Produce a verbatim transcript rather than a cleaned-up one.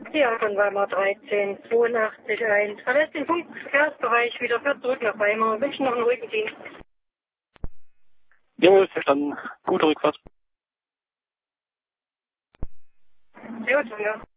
Ja, von Weimar dreizehn, zweiundachtzig eins. Verlässt den Funkverkehrsbereich wieder, fährt zurück nach Weimar. Wünschen noch einen ruhigen Dienst. Jawohl, verstanden. Gute Rückfahrt. Sehr gut, ja.